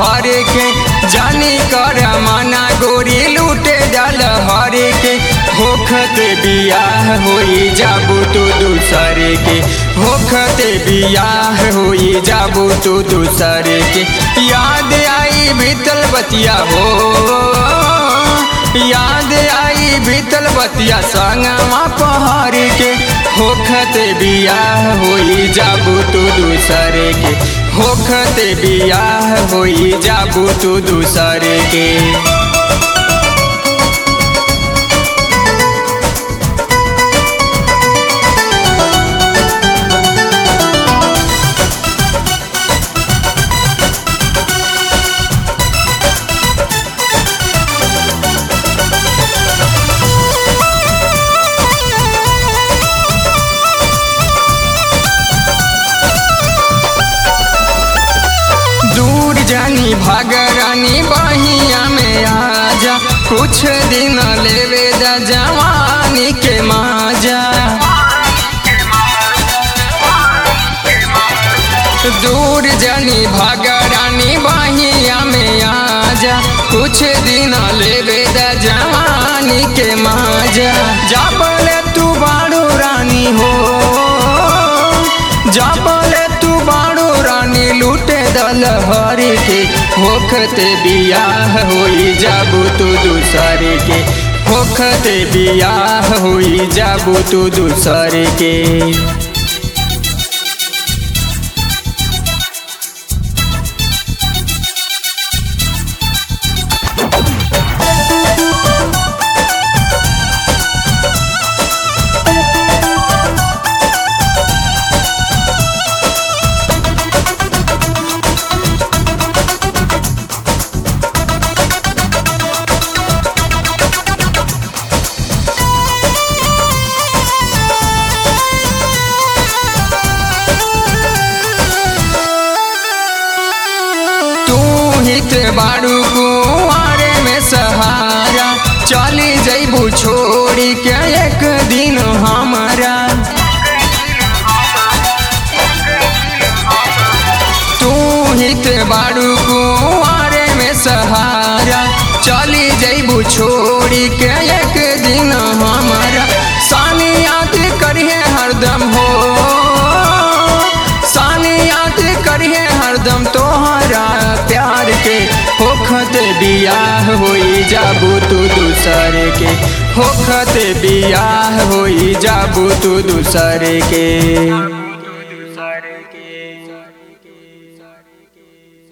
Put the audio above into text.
हर के जानी कर मना गोरी लूटे डाल हर के होखत बियाह होई जाबू तू दूसरे के होखत बियाह होई जाबू तू दूसरे के याद आई बीतल बतिया हो याद आई बीतल बतिया संगमा पहाड़ के होखत बियाह होई जाबू तू दूसरे के होखत बियाह होई जाबू तू दूसरे के। जानी भागरानी बहिया में आजा कुछ दिन लेवे जा जवानी के माजा दूर जानी भागरानी बहिया में आजा कुछ दिन लेवे जा जवानी के माजा जाबले तू बाड़ू रानी हो जाबले तू बाड़ू रानी लूटे दल हरी के होखत बियाह होई जाबू तू दूसरे के होखत बियाह होई जाबू तू दूसरे के। हित बाड़ू कुआरे में सहारा चली जैबू छोड़ी के एक दिन हमारा तू हित बाड़ू कुआरे में सहारा चली जैबू छोड़ी के एक दिन हमारा सानी याद करिए हरदम हो सानी याद करिए हरदम तोहरा प्यार के होखत बियाह होई जाबू तू दूसरे के होखत बियाह होई जाबू तू दूसरे के।